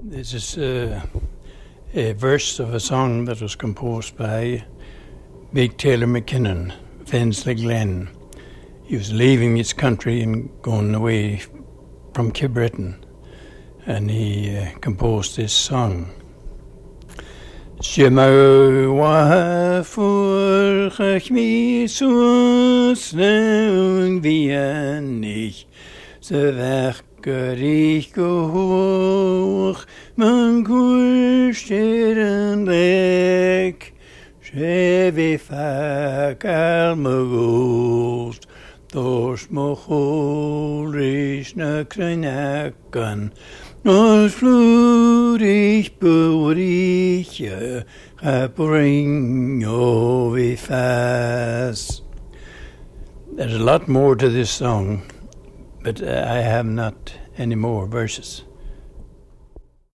This is a verse of a song that was composed by Big Taylor McKinnon, Fensley Glen. He was leaving his country and going away from Kibretton, and he composed this song. Shema wa furch mi sus nun wie nicht so werker ich gehoch man kustieren rek Shevi fakal mogost dos mochorisch na krenakan Nos floerig boerich bring over fast. There's a lot more to this song, but I have not any more verses.